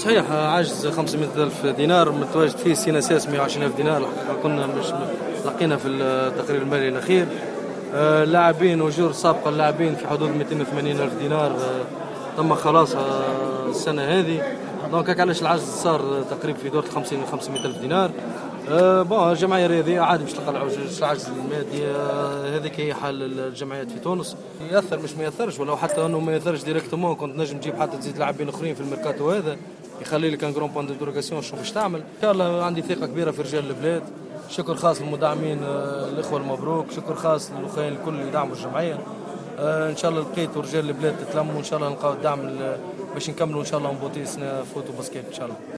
صحيح عجز 500,000 دينار متواجد فيه سي اس 120,000 دينار كنا مش لقينا في التقرير المالي الأخير. لاعبين وجور سابقة اللاعبين في حدود 280,000 دينار تم خلاصها السنة هذه. دونك علاش العجز صار تقريبا في دورة 500,000 دينار. الجمعية الرياضية عادي باش تلقى العجز المادي. هذيك هي حال الجمعيات في تونس. يأثر مش ما يأثرش، ولو حتى انه ما يأثرش ديريكتومون كنت نجم تجيب حتى تزيد لاعبين اخرين في الميركاتو هذا يخلي لك ان جرون بوان ديروغاسيون شنو باش تعمل. ان شاء الله عندي ثقة كبيرة في رجال البلاد. شكر خاص للمدعمين الاخوة المبروك، شكر خاص للاخوين الكل اللي يدعموا الجمعية. ان شاء الله لقيت رجال البلاد تتلموا، ان شاء الله نلقاو الدعم باش نكملوا ان شاء الله نبوتي سنة فوت وباسكيت ان شاء الله.